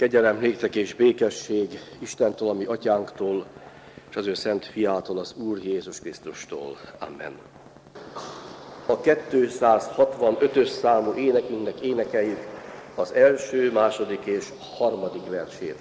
Kegyelem néktek és békesség Istentől, a mi atyánktól, és az ő szent fiától, az Úr Jézus Krisztustól. Amen. A 265-ös számú énekünknek énekeljük az első, második és harmadik versét.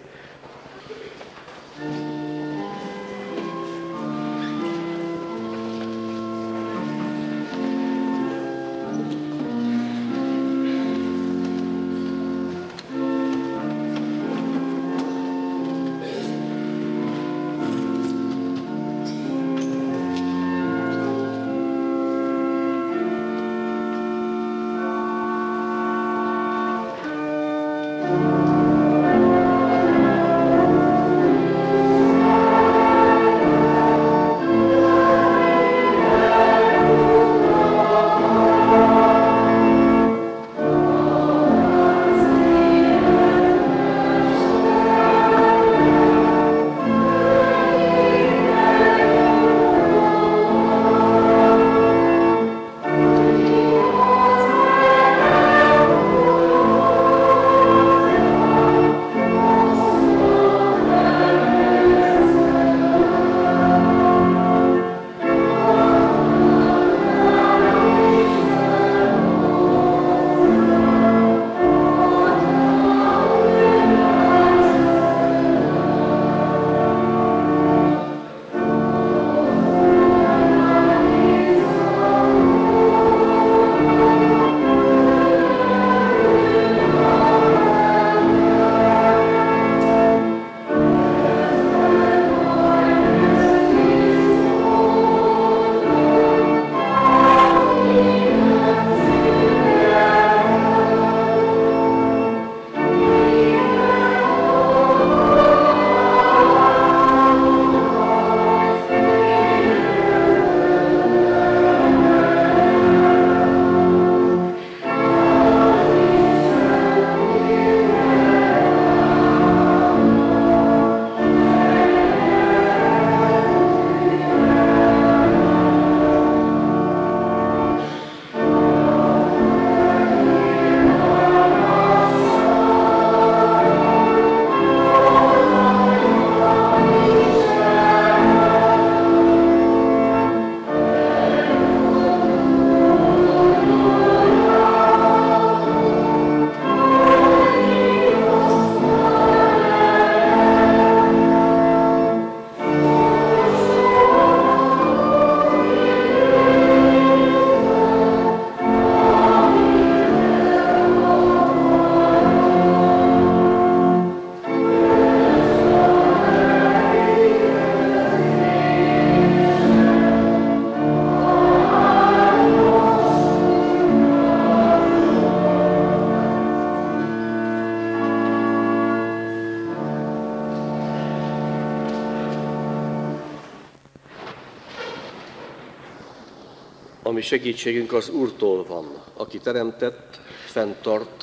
Ami segítségünk az Úrtól van, aki teremtett, fenntart,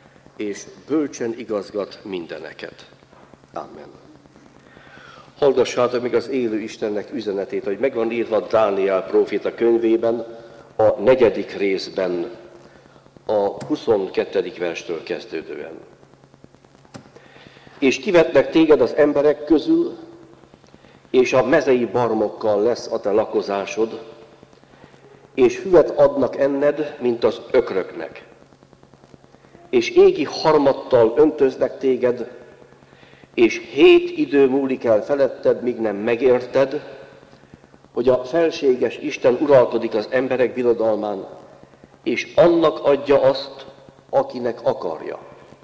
és bölcsen igazgat mindeneket. Amen. Hallgassátok meg az élő Istennek üzenetét, hogy megvan írva Dániel próféta könyvében, a 4. részben, a 22. verstől kezdődően. És kivetnek téged az emberek közül, és a mezei barmokkal lesz a te lakozásod, és füvet adnak enned, mint az ökröknek. És égi harmattal öntöznek téged, és 7 idő múlik el feletted, míg nem megérted, hogy a felséges Isten uralkodik az emberek birodalmán, és annak adja azt, akinek akarja.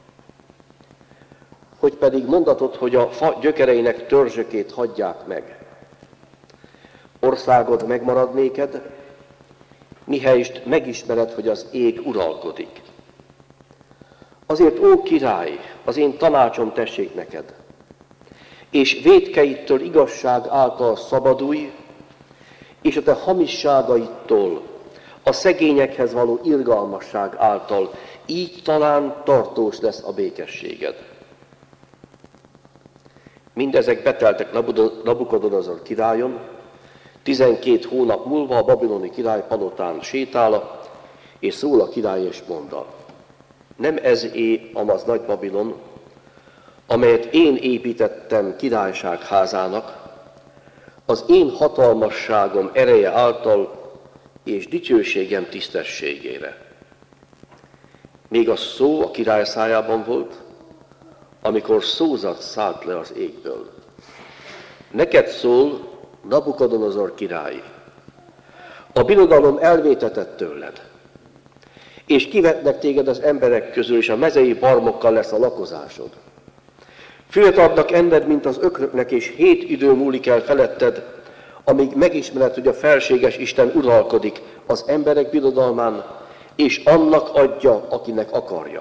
Hogy pedig mondatod, hogy a fa gyökereinek törzsökét hagyják meg. Országod megmarad néked, mihelyest megismered, hogy az ég uralkodik. Azért, ó király, az én tanácsom tessék neked, és vétkeitől igazság által szabadulj, és a te hamisságaitól, a szegényekhez való irgalmasság által, így talán tartós lesz a békességed. Mindezek beteltek Nabukodonozor királyon, 12 hónap múlva a babiloni király palotán sétál, és szól a király és mondta: nem ez amaz nagy Babilon, amelyet én építettem királyság házának, az én hatalmasságom ereje által és dicsőségem tisztességére. Még a szó a király szájában volt, amikor szózat szállt le az égből. Neked szól, Nabukadonozor király, a birodalom elvétetett tőled, és kivetnek téged az emberek közül, és a mezei barmokkal lesz a lakozásod. Füvet adnak enned, mint az ökröknek, és 7 idő múlik el feletted, amíg megismered, hogy a felséges Isten uralkodik az emberek birodalmán, és annak adja, akinek akarja.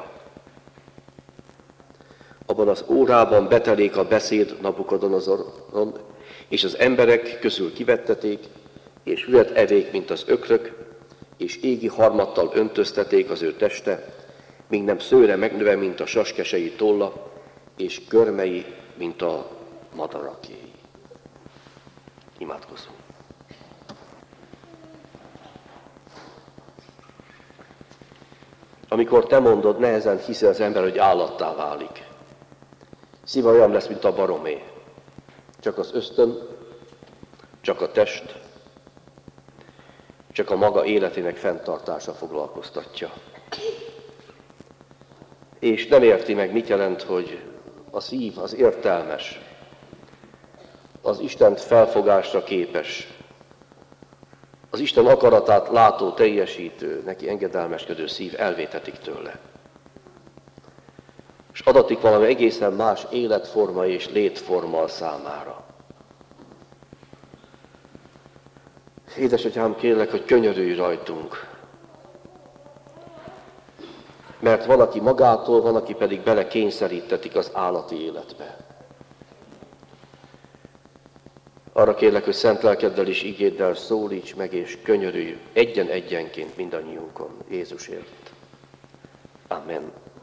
Abban az órában betelik a beszéd Nabukodonozoron, és az emberek közül kivetteték, és füvet evék, mint az ökrök, és égi harmattal öntözteték az ő teste, míg nem szőre megnöve, mint a saskesei tolla, és körmei, mint a madaraké. Imádkozzunk. Amikor te mondod, nehezen hiszi az ember, hogy állattá válik. Szíve olyan lesz, mint a baromé. Csak az ösztön, csak a test, csak a maga életének fenntartása foglalkoztatja. És nem érti meg, mit jelent, hogy a szív az értelmes, az Istent felfogásra képes, az Isten akaratát látó, teljesítő, neki engedelmeskedő szív elvétetik tőle. És adatik valami egészen más életforma és létforma a számára. Édesatyám, kérlek, hogy könyörülj rajtunk. Mert van, aki magától, van, aki pedig bele kényszerítetik az állati életbe. Arra kérlek, hogy szent lelkeddel és igéddel szólíts meg, és könyörülj egyenként mindannyiunkon Jézusért. Amen.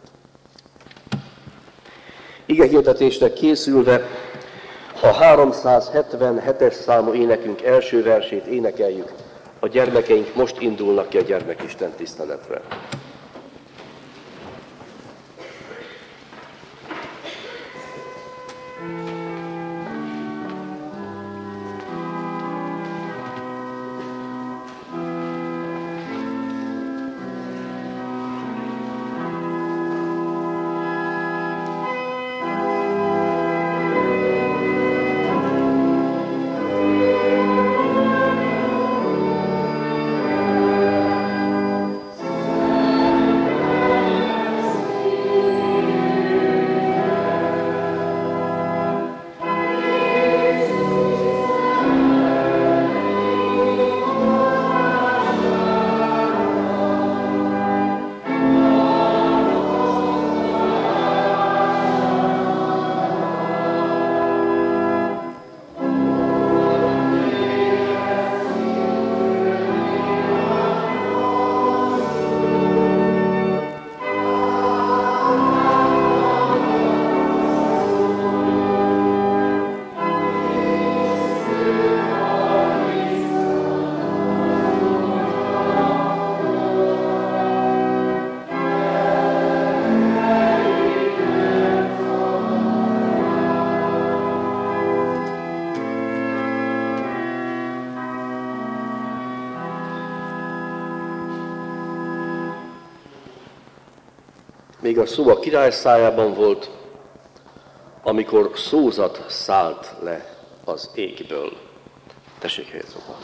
Igehirdetésre készülve a 377-es számú énekünk első versét énekeljük. A gyermekeink most indulnak ki a gyermekisten tiszteletre. Még a szó a király szájában volt, amikor szózat szállt le az égből. Tessék helyezóban.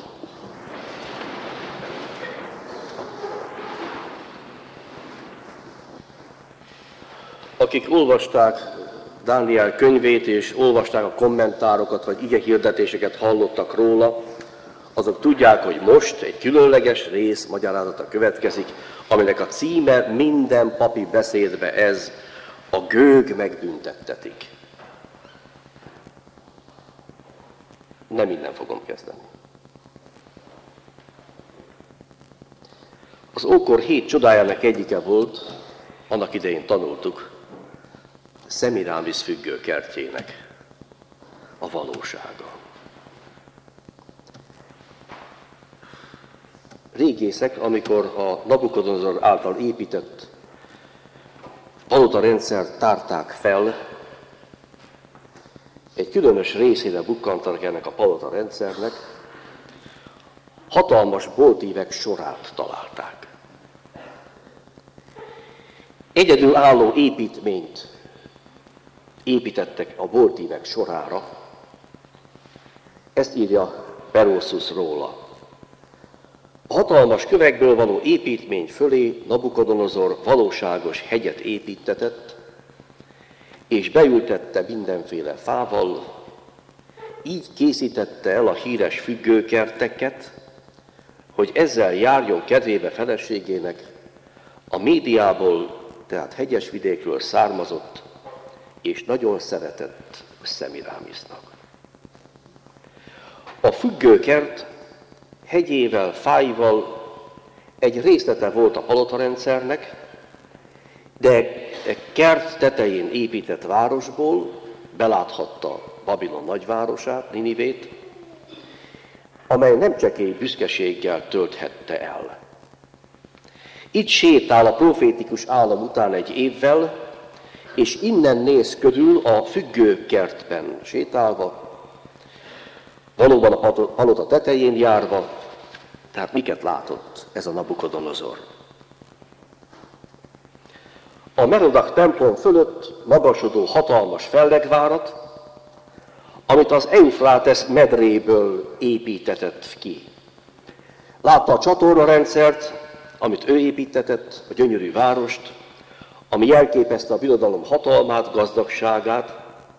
Akik olvasták Dániel könyvét, és olvasták a kommentárokat, vagy igehirdetéseket hallottak róla, azok tudják, hogy most egy különleges rész magyarázata következik, aminek a címe minden papi beszédbe ez, a gőg megbüntettetik. Nem innen fogom kezdeni. Az ókor 7 csodájának egyike volt, annak idején tanultuk, Szemirámisz függőkertjének a valósága. Régészek, amikor a Nabukodonozor által épített palotarendszert tárták fel, egy különös részére bukkantanak ennek a palota rendszernek, hatalmas boltívek sorát találták. Egyedülálló építményt építettek a boltívek sorára, ezt írja Perossus róla. A hatalmas kövekből való építmény fölé Nabukodonozor valóságos hegyet építtetett, és beültette mindenféle fával, így készítette el a híres függőkerteket, hogy ezzel járjon kedvébe feleségének, a Médiából, tehát hegyesvidékről származott, és nagyon szeretett Szemirámisznak. A függőkert hegyével, fáival egy részlete volt a palotarendszernek, de kert tetején épített városból beláthatta Babilon nagyvárosát, Ninivét, amely nem csekély büszkeséggel tölthette el. Itt sétál a profétikus állam után egy évvel, és innen néz körül a függőkertben sétálva, valóban a palota tetején járva, tehát miket látott ez a Nabukodonozor? A Merodach templom fölött magasodó hatalmas fellegvárat, amit az Eufrátesz medréből építetett ki. Látta a csatornarendszert, amit ő építetett, a gyönyörű várost, ami jelképezte a birodalom hatalmát, gazdagságát,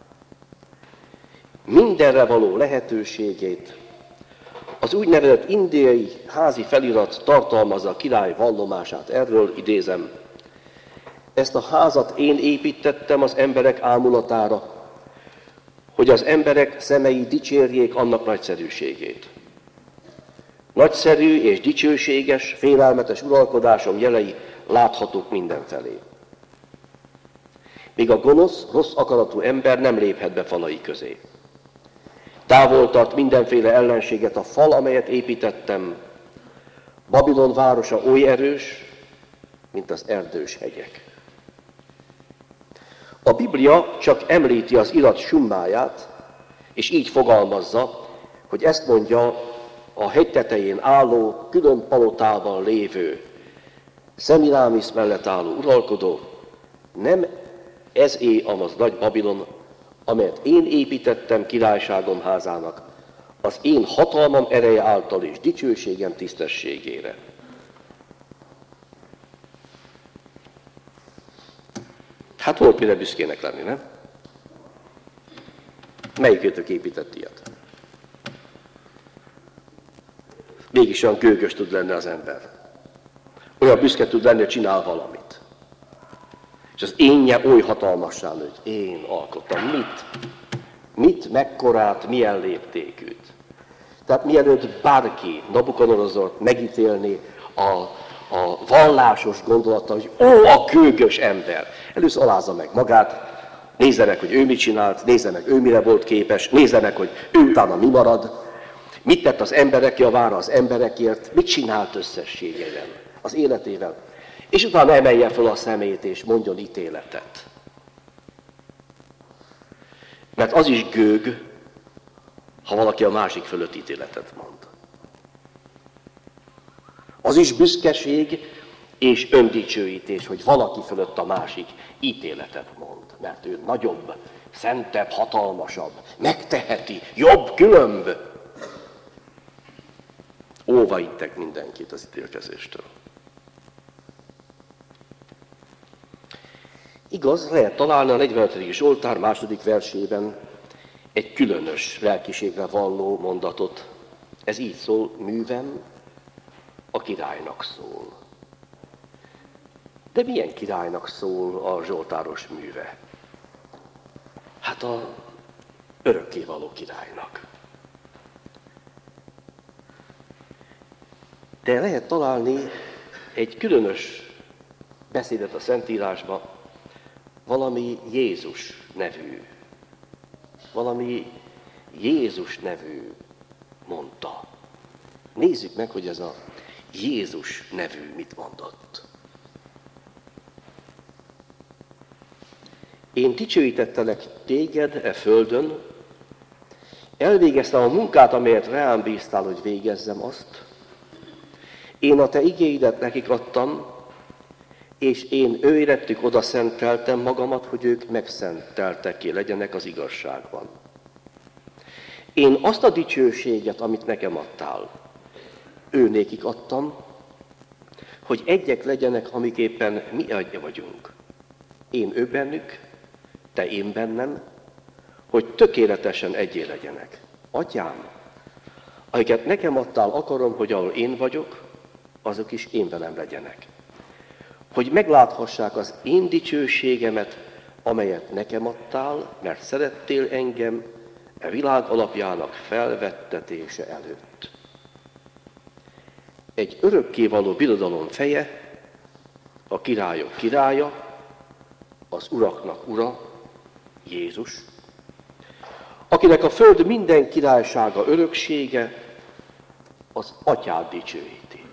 mindenre való lehetőségét. Az úgynevezett indiai házi felirat tartalmazza a király vallomását. Erről idézem: ezt a házat én építettem az emberek ámulatára, hogy az emberek szemei dicsérjék annak nagyszerűségét. Nagyszerű és dicsőséges, félelmetes uralkodásom jelei láthatók mindenfelé. Míg a gonosz, rossz akaratú ember nem léphet be falai közé. Távol tart mindenféle ellenséget a fal, amelyet építettem. Babilon városa oly erős, mint az erdős hegyek. A Biblia csak említi az irat summáját, és így fogalmazza, hogy ezt mondja a hegy tetején álló, külön palotában lévő, Szemirámisz mellett álló uralkodó, nem ez az nagy Babilon, amelyet én építettem királyságom házának, az én hatalmam ereje által és dicsőségem tisztességére. Hát volt mire büszkének lenni, nem? Melyikőtök épített ilyet? Mégis olyan gőgös tud lenni az ember. Olyan büszke tud lenni, hogy csinál valamit. És az énje oly hatalmassá nő, hogy én alkottam. Mit, mekkorát, milyen léptékűt. Tehát mielőtt bárki Nabukodonozort megítélni a vallásos gondolata, hogy a gőgös ember. Először alázza meg magát, nézze meg, hogy ő mit csinált, nézze meg, ő mire volt képes, nézze meg, hogy ő utána mi marad, mit tett az emberek javára az emberekért, mit csinált összességében az életével. És utána emelje fel a szemét és mondjon ítéletet. Mert az is gőg, ha valaki a másik fölött ítéletet mond. Az is büszkeség és öndicsőítés, hogy valaki fölött a másik ítéletet mond. Mert ő nagyobb, szentebb, hatalmasabb, megteheti, jobb, különb. Óva intek mindenkit az ítélkezéstől. Igaz, lehet találni a 45. Zsoltár második versében egy különös lelkiségre valló mondatot. Ez így szól: művem a királynak szól. De milyen királynak szól a zsoltáros műve? Hát a örökkévaló királynak. De lehet találni egy különös beszédet a Szentírásba, valami Jézus nevű mondta. Nézzük meg, hogy ez a Jézus nevű mit mondott. Én dicsőítettelek téged e földön, elvégeztem a munkát, amelyet rám bíztál, hogy végezzem azt. Én a te igéidet nekik adtam, és én őrettük oda szenteltem magamat, hogy ők megszentelteké legyenek az igazságban. Én azt a dicsőséget, amit nekem adtál, őnékik adtam, hogy egyek legyenek, amiképpen mi egy vagyunk. Én ő bennük, te én bennem, hogy tökéletesen egyé legyenek. Atyám, akiket nekem adtál, akarom, hogy ahol én vagyok, azok is én velem legyenek. Hogy megláthassák az én dicsőségemet, amelyet nekem adtál, mert szerettél engem a világ alapjának felvettetése előtt. Egy örökkévaló birodalom feje, a királyok királya, az uraknak ura, Jézus, akinek a föld minden királysága öröksége, az Atyát dicsőíti.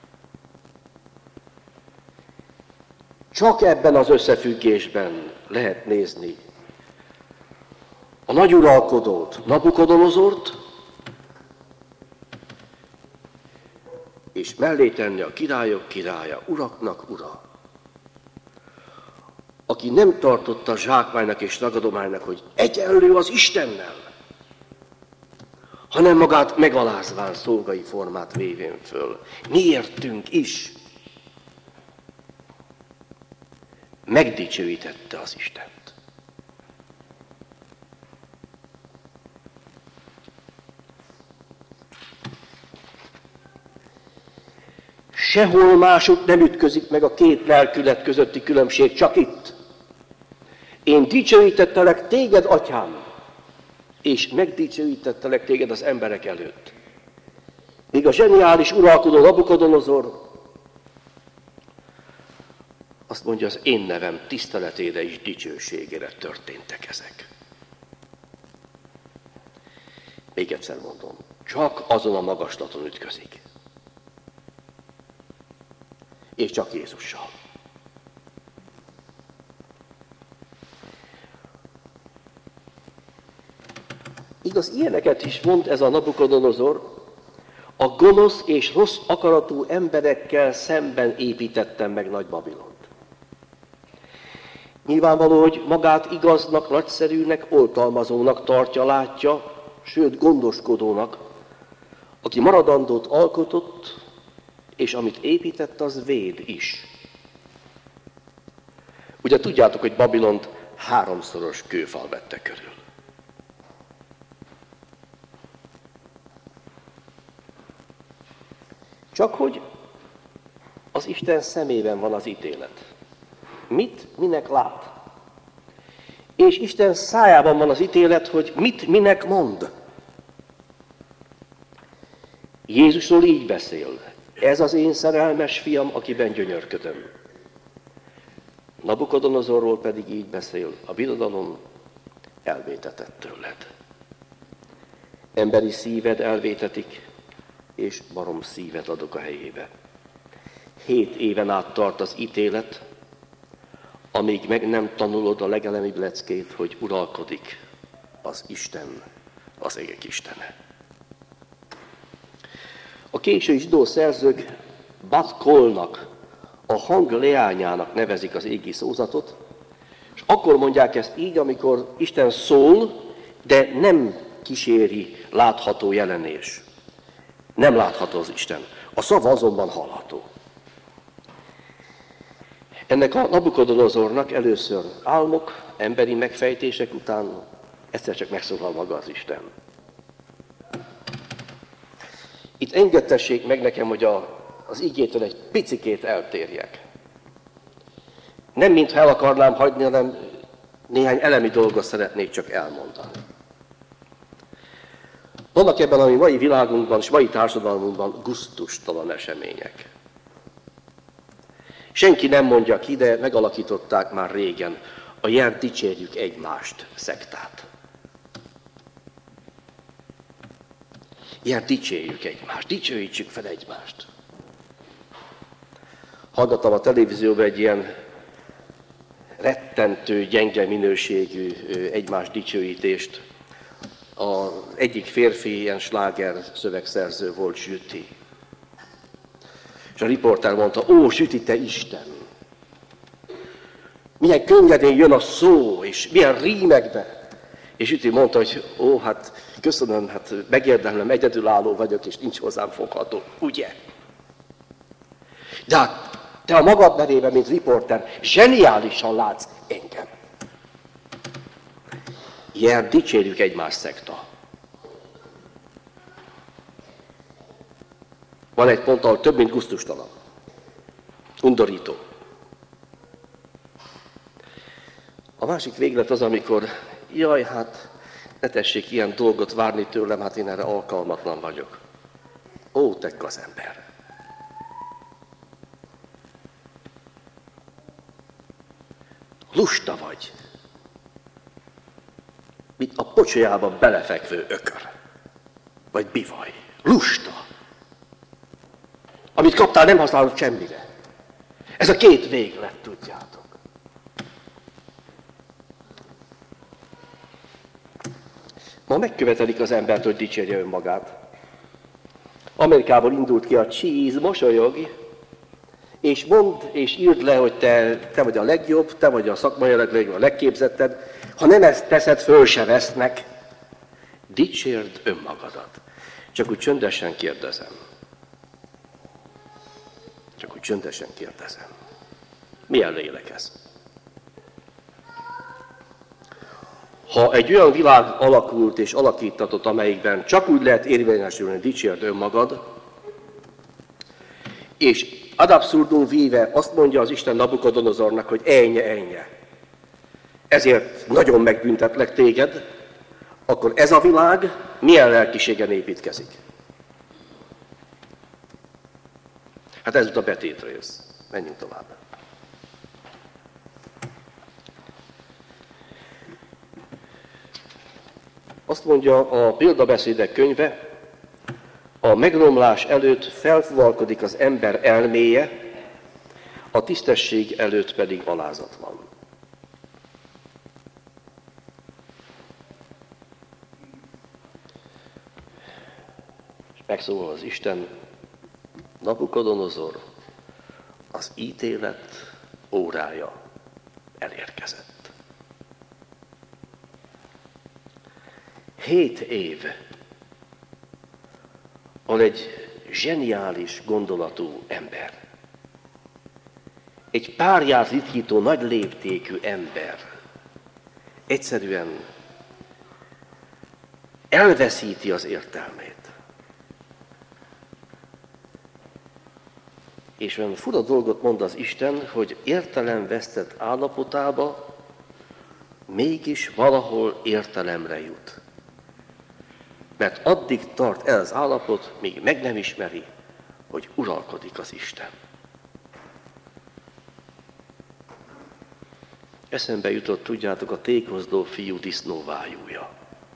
Csak ebben az összefüggésben lehet nézni a nagy uralkodót, Nabukodonozort, és mellé tenni a királyok királya, uraknak ura, aki nem tartotta zsákmánynak és ragadománynak, hogy egyenlő az Istennel, hanem magát megalázván szolgai formát vévén föl. Miértünk is megdicsőítette az Istent. Sehol másút nem ütközik meg a két lelkület közötti különbség, csak itt. Én dicsőítettelek téged, Atyám, és megdicsőítettelek téged az emberek előtt. Míg a zseniális uralkodó Nabukodonozor azt mondja, az én nevem tiszteletére és dicsőségére történtek ezek. Még egyszer mondom, csak azon a magaslaton ütközik. És csak Jézussal. Igaz, ilyeneket is mond ez a Nabukodonozor, a gonosz és rossz akaratú emberekkel szemben építettem meg Nagy Babilont. Nyilvánvaló, hogy magát igaznak, nagyszerűnek, oltalmazónak tartja, látja, sőt gondoskodónak, aki maradandót alkotott, és amit épített, az véd is. Ugye tudjátok, hogy Babilont 3-szoros kőfal vette körül. Csak hogy az Isten szemében van az ítélet. Mit, minek lát? És Isten szájában van az ítélet, hogy mit, minek mond. Jézusról így beszél. Ez az én szerelmes fiam, akiben gyönyörködöm. Nabukodonozorról pedig így beszél. A birodalom elvétetett tőled. Emberi szíved elvétetik, és barom szívet adok a helyébe. 7 éven át tart az ítélet, amíg meg nem tanulod a legelemibb leckét, hogy uralkodik az Isten, az égek Istene. A késői zsidó szerzők Bat Kolnak, a hang leányának nevezik az égi szózatot, és akkor mondják ezt így, amikor Isten szól, de nem kíséri látható jelenés. Nem látható az Isten. A szava azonban hallható. Ennek a Nabukodonozornak először álmok, emberi megfejtések után egyszer csak megszólal maga az Isten. Itt engedtessék meg nekem, hogy az igétől egy picikét eltérjek. Nem mintha el akarnám hagyni, hanem néhány elemi dolgot szeretnék csak elmondani. Vannak ebben a mai világunkban és mai társadalmunkban gusztustalan események. Senki nem mondja ki, de megalakították már régen a jel dicsérjük egymást szektát. Jel dicsérjük egymást, dicsőítsük fel egymást. Hallgattam a televízióban egy ilyen rettentő, gyenge minőségű egymás dicsőítést. az egyik férfi ilyen sláger szövegszerző volt, Zsüti. És a riporter mondta, ó, Zsüti, te Isten! Milyen könnyedén jön a szó, és milyen rímekbe. És Zsüti mondta, hogy ó, hát köszönöm, hát megérdemlem, egyedülálló vagyok, és nincs hozzám fogható, ugye? De hát te a magad nevében, mint riporter, zseniálisan látsz engem. Ilyen dicsérjük egymás szekta. Van egy pont, ahol több, mint gusztustalan. Undorító. A másik véglet az, amikor, jaj, hát ne tessék ilyen dolgot várni tőlem, hát én erre alkalmatlan vagyok. Ó, te gazember! Lusta vagy, mint a pocsolyába belefekvő ökör, vagy bivaj. Lusta. Amit kaptál, nem használod semmire. Ez a két véglet, tudjátok. Ma megkövetelik az embert, hogy dicsérje önmagát. Amerikából indult ki a cheese, mosolyog, és mondd és írd le, hogy te vagy a legjobb, te vagy a szakmailag a legképzettebb. Ha nem ezt teszed, föl se vesznek. Dicsérd önmagadat. Csak úgy csöndesen kérdezem. Milyen lélek ez? Ha egy olyan világ alakult és alakítatott, amelyikben csak úgy lehet érvényesülni, dicsérd önmagad, és ad absurdum vive azt mondja az Isten Nabukadonozornak, hogy ennyi. Ezért nagyon megbüntetlek téged, akkor ez a világ milyen lelkiségen építkezik? Hát ez a betétrész. Menjünk tovább. Azt mondja a Példabeszédek könyve, a megromlás előtt felfuvalkodik az ember elméje, a tisztesség előtt pedig alázat van. És megszólal az Isten, Nabukadonozor, az ítélet órája elérkezett. 7 év, ahol egy zseniális gondolatú ember, egy párját ritkító nagy léptékű ember egyszerűen elveszíti az értelmét. És olyan fura dolgot mond az Isten, hogy értelemvesztett állapotába mégis valahol értelemre jut. Mert addig tart el az állapot, míg meg nem ismeri, hogy uralkodik az Isten. Eszembe jutott, tudjátok, a tékozdó fiú disznóvájúja.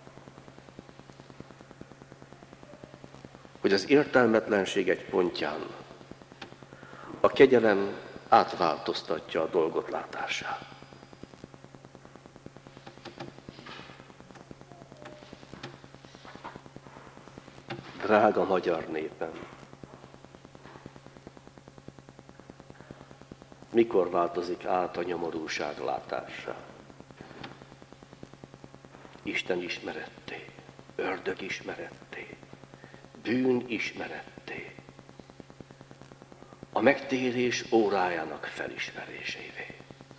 Hogy az értelmetlenség egy pontján a kegyelem átváltoztatja a dolgot látását. Drága magyar népem! Mikor változik át a nyomorúság látásra? Isten ismeretté, ördög ismeretté, bűn ismeretté, a megtérés órájának felismerésévé.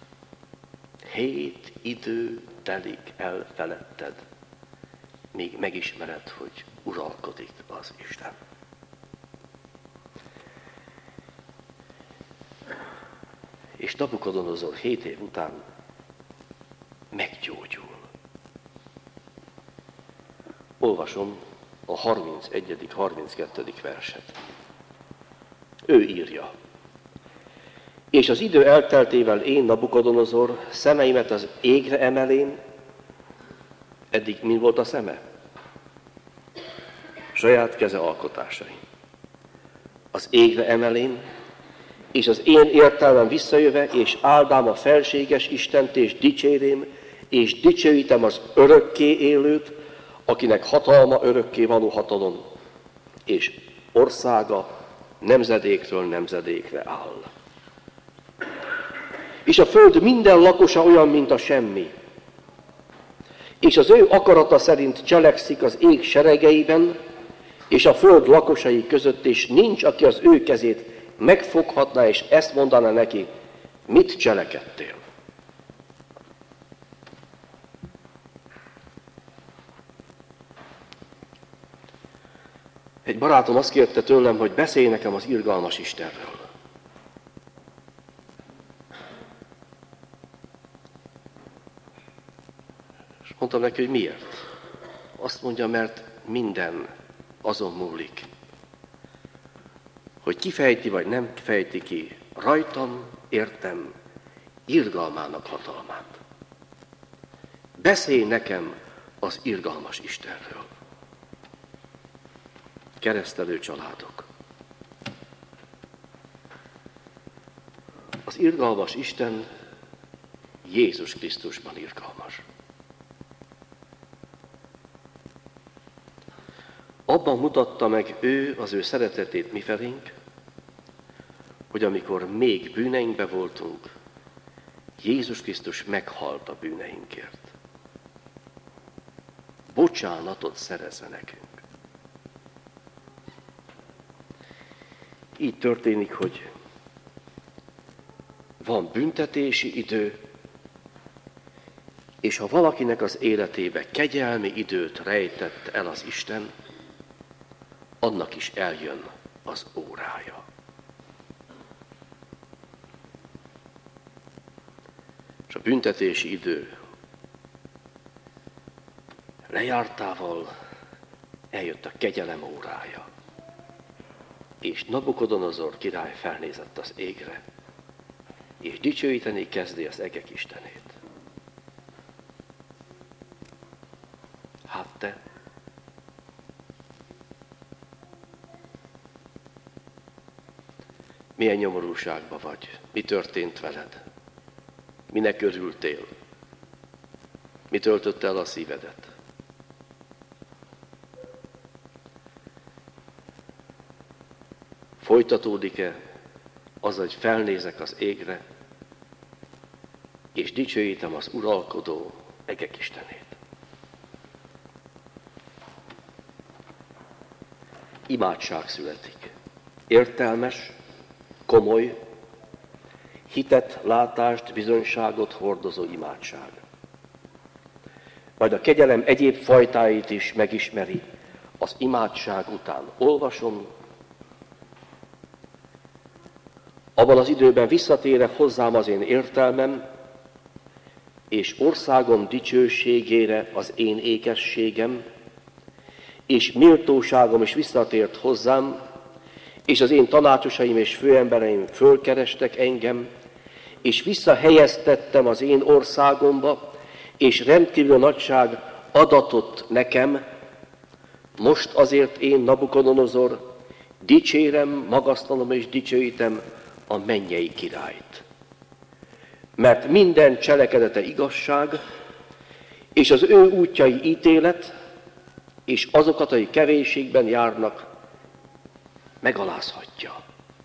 7 idő telik el feletted, míg megismered, hogy uralkodik az Isten. És Nabukadonozor 7 év után meggyógyul. Olvasom a 31., 32. verset. Ő írja. És az idő elteltével én, Nabukadonozor, szemeimet az égre emelém. Eddig mi volt a szeme? Saját keze alkotásai. Az égre emelém, és az én értelmem visszajöve, és áldám a felséges Istent, és dicsérém, és dicsőítem az örökké élőt, akinek hatalma örökké való hatalom, és országa nemzedékről nemzedékre áll. És a föld minden lakosa olyan, mint a semmi, és az ő akarata szerint cselekszik az ég seregeiben, és a föld lakosai között, és nincs, aki az ő kezét megfoghatná, és ezt mondaná neki, mit cselekedtél. Egy barátom azt kérte tőlem, hogy beszélj nekem az irgalmas Istenről. És mondtam neki, hogy miért. Azt mondja, mert minden azon múlik, hogy kifejti vagy nem fejti ki rajtam, értem, irgalmának hatalmát. Beszélj nekem az irgalmas Istenről. Keresztelő családok. Az irgalmas Isten Jézus Krisztusban irgalmas. Abban mutatta meg ő az ő szeretetét mifelénk, hogy amikor még bűneinkbe voltunk, Jézus Krisztus meghalt a bűneinkért. Bocsánatot szerezze nekünk. Így történik, hogy van büntetési idő, és ha valakinek az életébe kegyelmi időt rejtett el az Isten, annak is eljön az órája. És a büntetési idő lejártával eljött a kegyelem órája. És Nabukodonozor király felnézett az égre, és dicsőíteni kezdi az egek Istenét. Hát te? Milyen nyomorúságban vagy? Mi történt veled? Minek örültél? Mi töltötte el a szívedet? Folytatódik-e az, hogy felnézek az égre, és dicsőítem az uralkodó egek Istenét? Imádság születik. Értelmes, komoly, hitet, látást, bizonyságot hordozó imádság. Majd a kegyelem egyéb fajtáit is megismeri az imádság után. Olvasom, abban az időben visszatérek hozzám az én értelmem, és országom dicsőségére az én ékességem, és méltóságom is visszatért hozzám, és az én tanácsosaim és főembereim fölkerestek engem, és visszahelyeztettem az én országomba, és rendkívül nagyság adatott nekem. Most azért én, Nabukodonozor, dicsérem, magasztalom és dicsőítem a mennyei királyt. Mert minden cselekedete igazság, és az ő útjai ítélet, és azokat, akik kevésségben járnak, megalázhatja.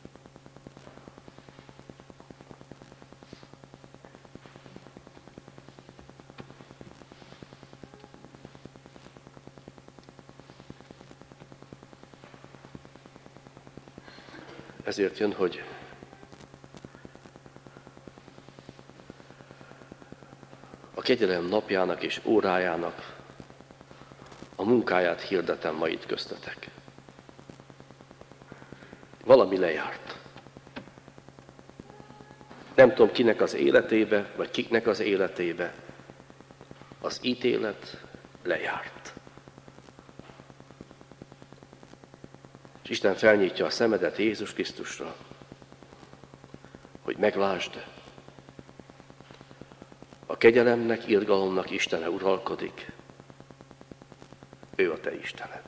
Ezért jön, hogy a kegyelem napjának és órájának a munkáját hirdetem ma itt köztetek. Valami lejárt. Nem tudom kinek az életébe, vagy kiknek az életébe. Az ítélet lejárt. És Isten felnyitja a szemedet Jézus Krisztusra, hogy meglásd, a kegyelemnek, irgalomnak Istene uralkodik. Ő a te Istened.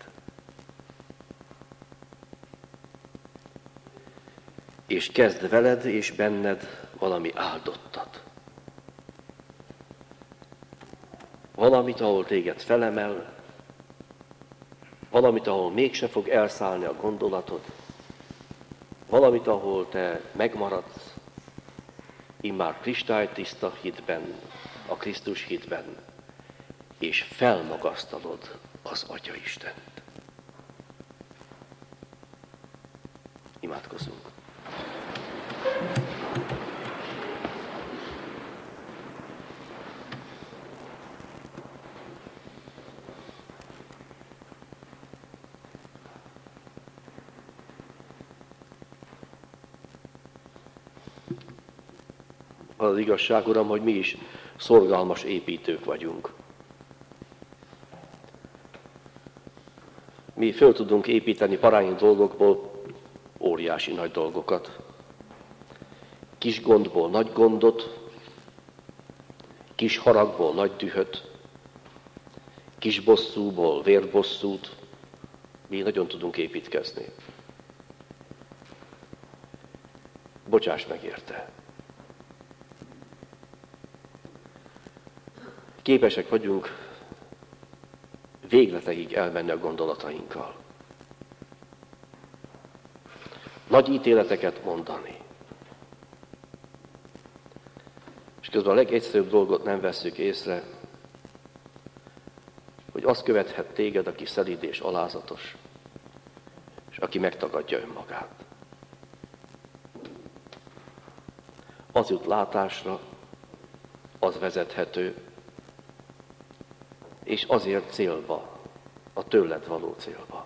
És kezd veled és benned valami áldottat. Valamit, ahol téged felemel, valamit, ahol mégse fog elszállni a gondolatod, valamit, ahol te megmaradsz, immár kristálytiszta hitben, a Krisztus hitben, és felmagasztalod az Atya Istent. Imádkozzunk. Az igazság, Uram, hogy mi is szorgalmas építők vagyunk. Mi föl tudunk építeni parányi dolgokból óriási nagy dolgokat. Kis gondból nagy gondot, kis haragból nagy dühöt, kis bosszúból vérbosszút. Mi nagyon tudunk építkezni. Bocsáss meg érte. Képesek vagyunk végletekig elmenni a gondolatainkkal. Nagy ítéleteket mondani. És közben a legegyszerűbb dolgot nem vesszük észre, hogy azt követhet téged, aki szelíd és alázatos, és aki megtagadja önmagát. Az jut látásra, az vezethető, és azért célba, a tőled való célba.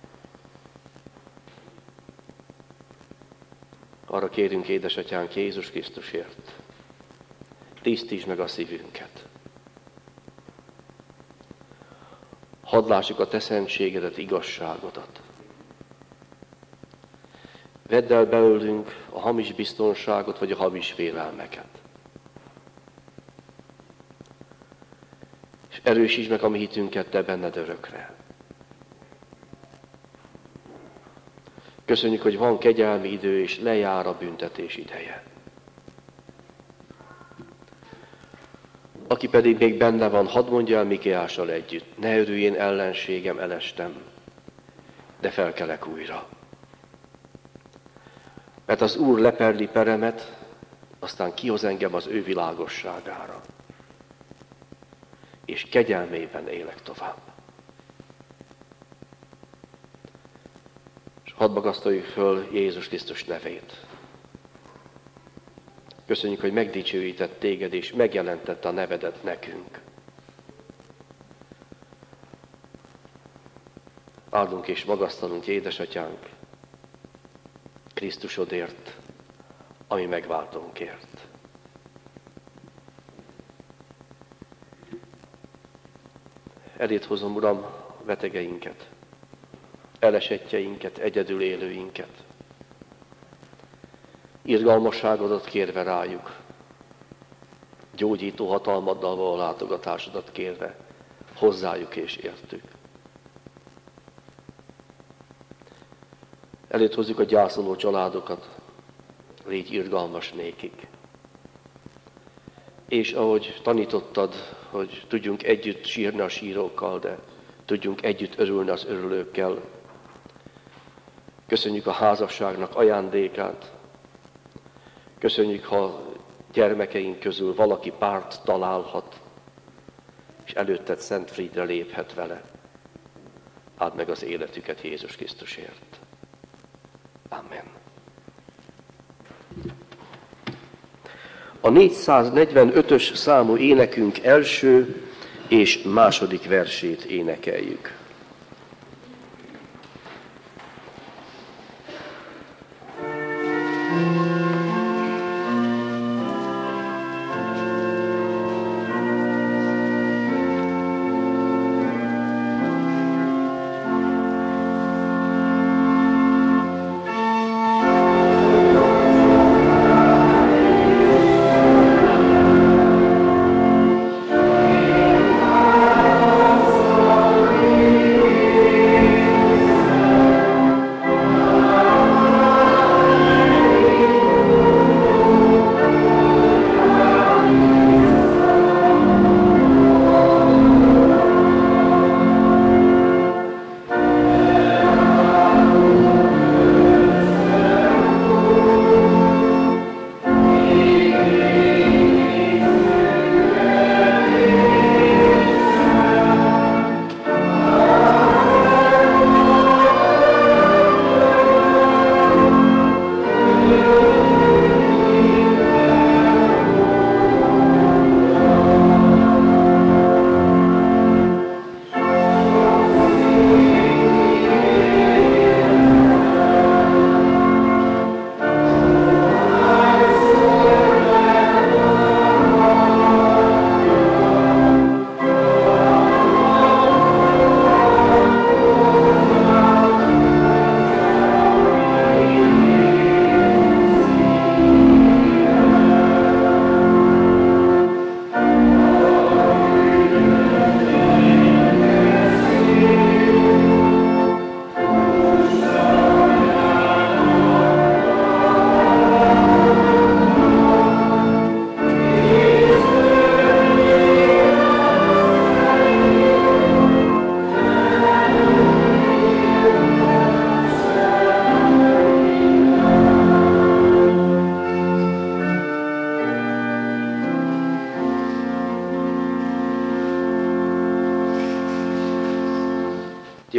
Arra kérünk, édesatyánk, Jézus Krisztusért, tisztítsd meg a szívünket. Hadd lássuk a te szentségedet, igazságodat. Vedd el belőlünk a hamis biztonságot, vagy a hamis félelmeket. És erősítsd meg a mi hitünket te benned örökre. Köszönjük, hogy van kegyelmi idő, és lejár a büntetés ideje. Aki pedig még benne van, hadd mondja el Mikéással együtt, ne örüljén ellenségem, elestem, de felkelek újra. Mert az Úr leperli peremet, aztán kihoz engem az ő világosságára, és kegyelmében élek tovább. És hadd magasztaljuk föl Jézus Krisztus nevét. Köszönjük, hogy megdicsőített téged, és megjelentette a nevedet nekünk. Áldunk és magasztalunk, édesatyánk, Krisztusodért, ami megváltónkért. Eléd hozom, Uram, betegeinket, elesettjeinket, egyedül élőinket. Irgalmasságodat kérve rájuk, gyógyító hatalmaddal való látogatásodat kérve, hozzájuk és értük. Eléd hozzuk a gyászoló családokat, légy irgalmas nékik. És ahogy tanítottad, hogy tudjunk együtt sírni a sírókkal, de tudjunk együtt örülni az örülőkkel. Köszönjük a házasságnak ajándékát. Köszönjük, ha gyermekeink közül valaki párt találhat, és előtted Szent Frigyre léphet vele. Áld meg az életüket Jézus Krisztusért. Amen. A 445-ös számú énekünk első és második versét énekeljük. Amen.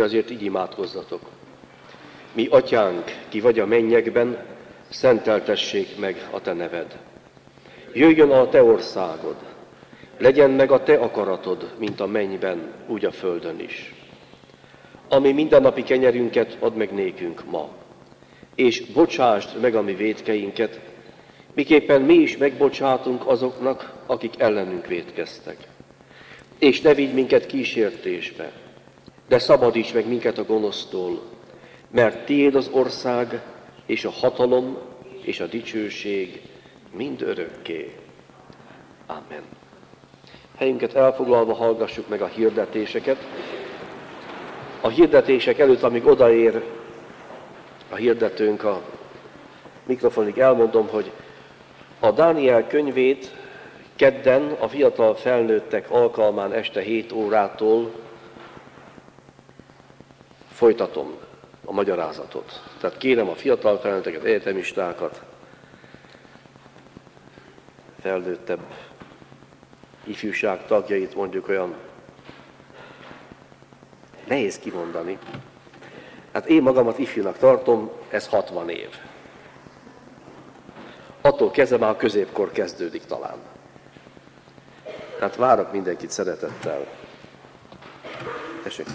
azért így imádkozzatok. Mi atyánk, ki vagy a mennyekben, szenteltessék meg a te neved. Jöjjön a te országod, legyen meg a te akaratod, mint a mennyben, úgy a földön is. Ami mindennapi kenyerünket add meg nékünk ma, és bocsásd meg a mi vétkeinket, miképpen mi is megbocsátunk azoknak, akik ellenünk vétkeztek. És ne vigy minket kísértésbe, de szabadíts meg minket a gonosztól, mert tiéd az ország, és a hatalom, és a dicsőség mind örökké. Amen. Helyünket elfoglalva hallgassuk meg a hirdetéseket. A hirdetések előtt, amíg odaér a hirdetőnk a mikrofonig, elmondom, hogy a Dániel könyvét kedden a fiatal felnőttek alkalmán este 7 órától folytatom a magyarázatot. Tehát kérem a fiatal felnőtteket, egyetemistákat, felnőttebb ifjúság tagjait, mondjuk olyan nehéz kimondani. Hát én magamat ifjúnak tartom, ez 60 év. Attól kezdve már a középkor kezdődik talán. Tehát várok mindenkit szeretettel. Tessék.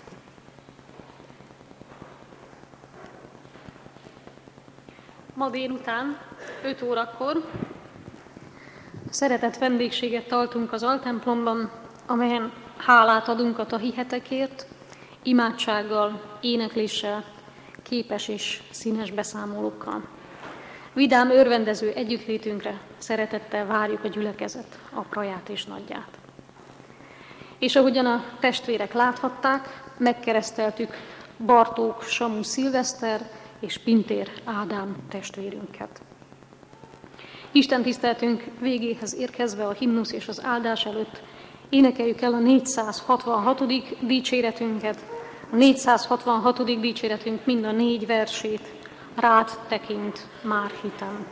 Ma délután, 5 órakor szeretett vendégséget tartunk az altemplomban, amelyen hálát adunk a hihetekért, imádsággal, énekléssel, képes és színes beszámolókkal. Vidám, örvendező együttlétünkre szeretettel várjuk a gyülekezet, apraját és nagyját. És ahogyan a testvérek láthatták, megkereszteltük Bartók Samu Szilveszter és Pintér Ádám testvérünket. Isten tiszteltünk végéhez érkezve a himnusz és az áldás előtt énekeljük el a 466. dicséretünket. A 466. dicséretünk mind a 4 versét. Rád tekint már hitem.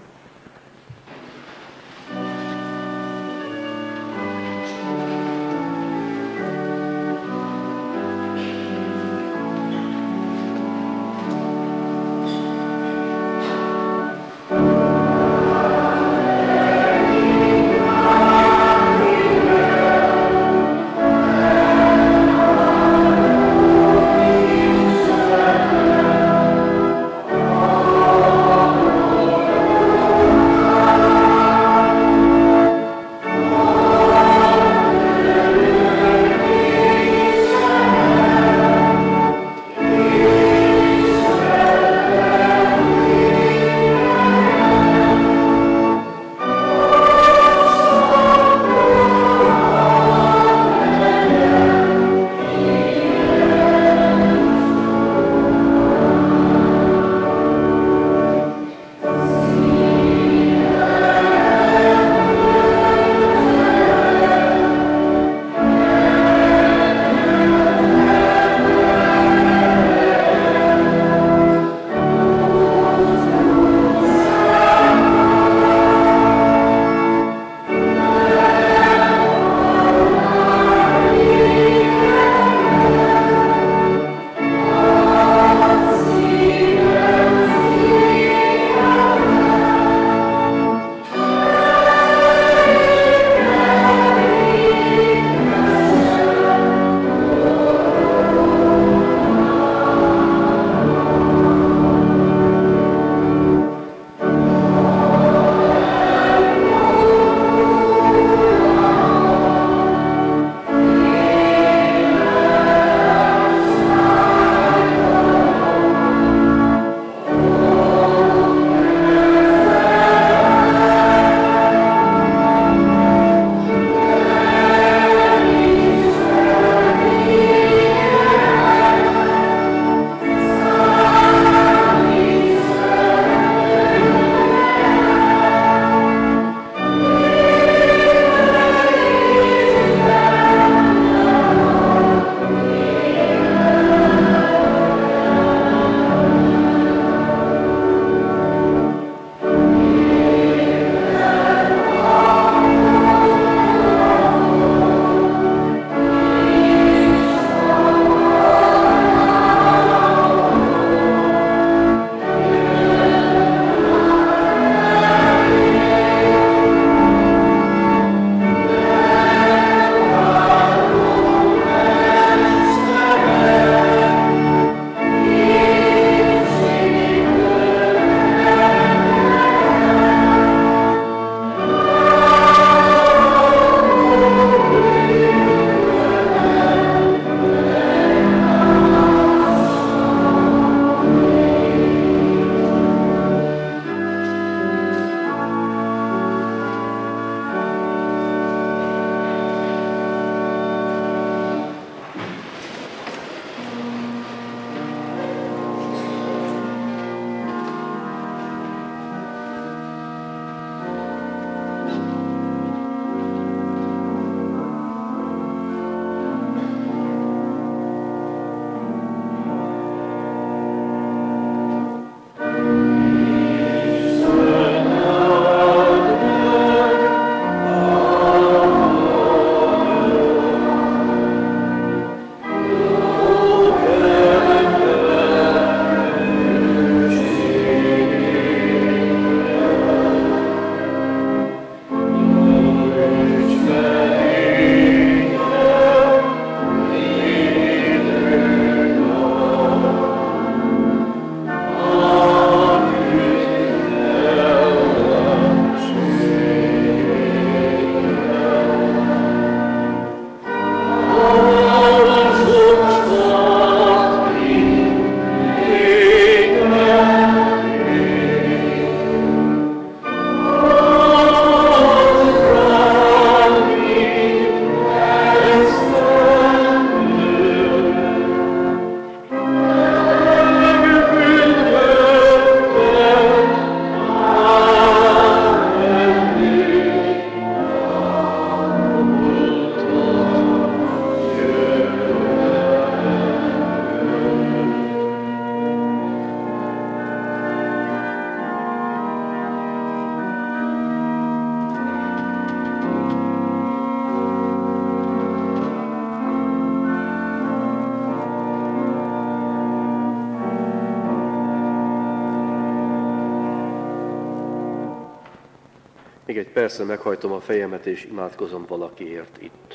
Még egy percre meghajtom a fejemet, és imádkozom valakiért itt.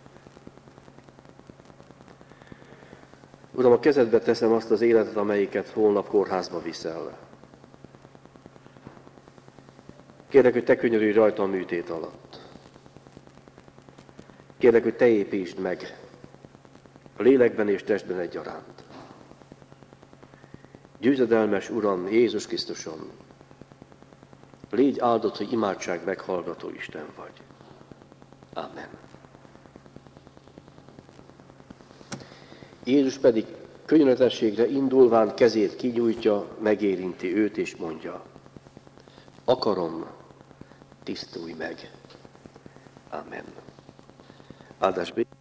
Uram, a kezedbe teszem azt az életet, amelyiket holnap kórházba viszel. Kérlek, hogy te könyörülj rajta a műtét alatt. Kérlek, hogy te építsd meg a lélekben és testben egyaránt. Győzedelmes Uram, Jézus Krisztuson, légy áldott, hogy imádság meghallgató Isten vagy. Amen. Jézus pedig könnyedességre indulván kezét kinyújtja, megérinti őt és mondja: akarom, tisztulj meg. Amen. Áldás békesség.